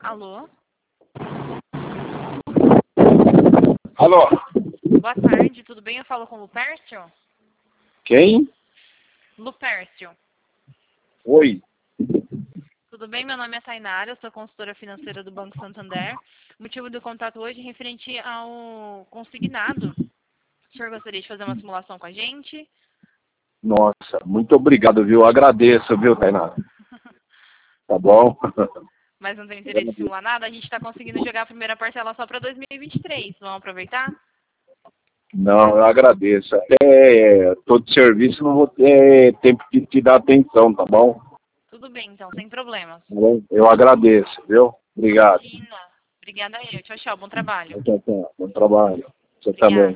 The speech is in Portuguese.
Alô? Alô? Boa tarde, tudo bem? Eu falo com o Lupércio? Quem? Lupércio. Oi. Tudo bem? Meu nome é Tainara, eu sou consultora financeira do Banco Santander. O motivo do contato hoje é referente ao consignado. O senhor gostaria de fazer uma simulação com a gente? Nossa, muito obrigado, viu? Agradeço, viu, Tainara? Tá bom? Mas não tem interesse em simular nada? A gente está conseguindo jogar a primeira parcela só para 2023. Vamos aproveitar? Não, eu agradeço. Até tô de serviço, não vou ter tempo de te dar atenção, tá bom? Tudo bem, então, sem problemas. Tá bom? Eu agradeço, viu? Obrigado. Imagina. Obrigada eu. Tchau, tchau. Bom trabalho. Tchau, tchau. Bom trabalho. Você Obrigada. também.